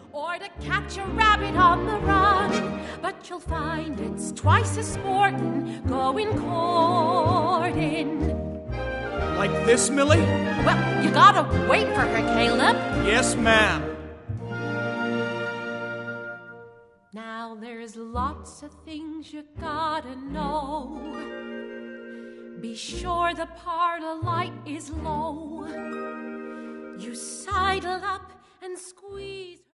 or to catch a rabbit on the run. But you'll find it's twice as sportin' going courting. Like this, Millie? Well, you gotta wait for her, Caleb. Yes, ma'am. Now there's lots of things you gotta know. Be sure the parlor light is low. You sidle up and squeeze